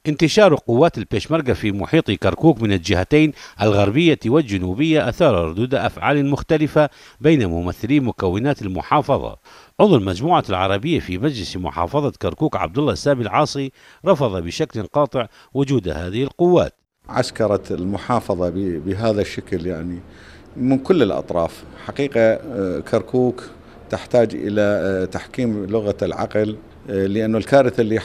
انتشار قوات البيشمركة في محيط كركوك من الجهتين الغربية والجنوبية أثار ردود أفعال مختلفة بين ممثلي مكونات المحافظة. عضو المجموعة العربية في مجلس محافظة كركوك عبد الله السامي العاصي رفض بشكل قاطع وجود هذه القوات. عسكرة المحافظة بهذا الشكل يعني من كل الأطراف. حقيقة كركوك تحتاج إلى تحكيم لغة العقل، لأنه الكارثة اللي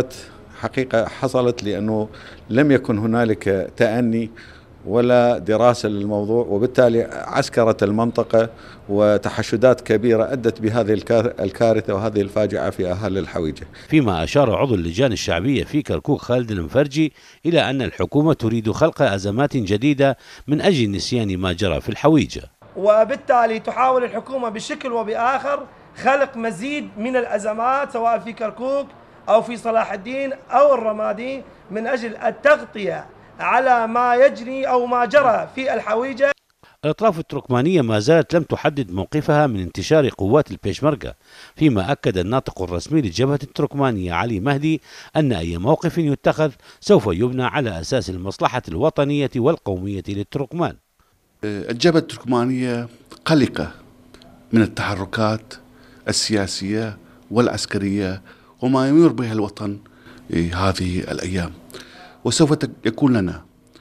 حصلت لأنه لم يكن هنالك تأني ولا دراسة للموضوع، وبالتالي عسكرة المنطقة وتحشدات كبيرة أدت بهذه الكارثة وهذه الفاجعة في أهالي الحويجة. فيما أشار عضو اللجان الشعبية في كركوك خالد المفرجي إلى أن الحكومة تريد خلق أزمات جديدة من أجل نسيان ما جرى في الحويجة، وبالتالي تحاول الحكومة بشكل وبآخر خلق مزيد من الأزمات سواء في كركوك أو في صلاح الدين أو الرمادي من أجل التغطية على ما يجري أو ما جرى في الحويجة. الأطراف التركمانية ما زالت لم تحدد موقفها من انتشار قوات البيشمركة، فيما أكد الناطق الرسمي للجبهة التركمانية علي مهدي أن أي موقف يتخذ سوف يبنى على أساس المصلحة الوطنية والقومية للتركمان. الجبهة التركمانية قلقة من التحركات السياسية والعسكرية وما يمر بها الوطن هذه الأيام، وسوف يكون لنا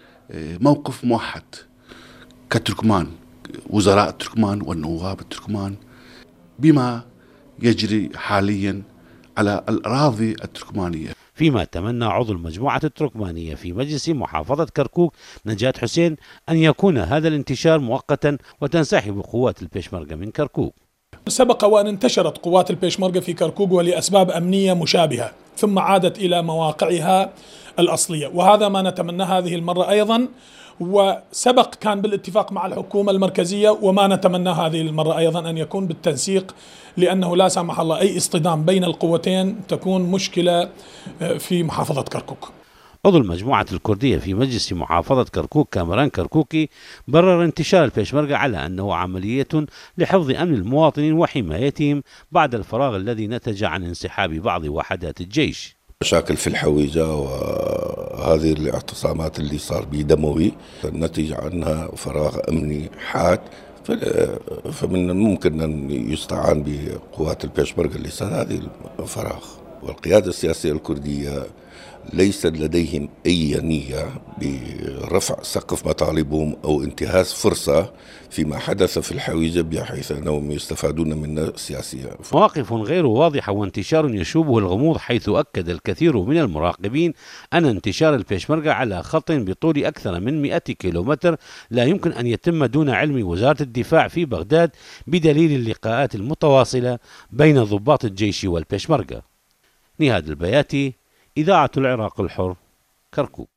موقف موحد كتركمان، وزراء التركمان والنواب التركمان، بما يجري حاليا على الأراضي التركمانية. فيما تمنى عضو المجموعة التركمانية في مجلس محافظة كركوك نجاة حسين أن يكون هذا الانتشار مؤقتا وتنسحب قوات البيشمركة من كركوك. سبق وأن انتشرت قوات البيشمركة في كركوك ولأسباب أمنية مشابهة، ثم عادت إلى مواقعها الأصلية، وهذا ما نتمنى هذه المرة أيضا، وسبق كان بالاتفاق مع الحكومة المركزية، وما نتمنى هذه المرة أيضا أن يكون بالتنسيق، لأنه لا سمح الله أي اصطدام بين القوتين تكون مشكلة في محافظة كركوك. عضو المجموعة الكردية في مجلس محافظة كركوك كامران كركوكي برر انتشار البيشمركة على أنه عملية لحفظ أمن المواطنين وحمايتهم بعد الفراغ الذي نتج عن انسحاب بعض وحدات الجيش. مشاكل في الحويجة وهذه الاعتصامات اللي صار بدموي نتج عنها فراغ أمني حاد، فمن الممكن أن يستعان بقوات البيشمركة لسد هذه الفراغ. والقيادة السياسية الكردية ليس لديهم أي نية برفع سقف مطالبهم أو انتهاز فرصة فيما حدث في الحويجة بحيث أنهم يستفادون منه سياسيا. مواقف غير واضحة وانتشار يشوبه الغموض، حيث أكد الكثير من المراقبين أن انتشار البيشمركة على خط بطول أكثر من 100 كيلومتر لا يمكن أن يتم دون علم وزارة الدفاع في بغداد، بدليل اللقاءات المتواصلة بين ضباط الجيش والبيشمركة. نهاد البياتي، إذاعة العراق الحر، كركوك.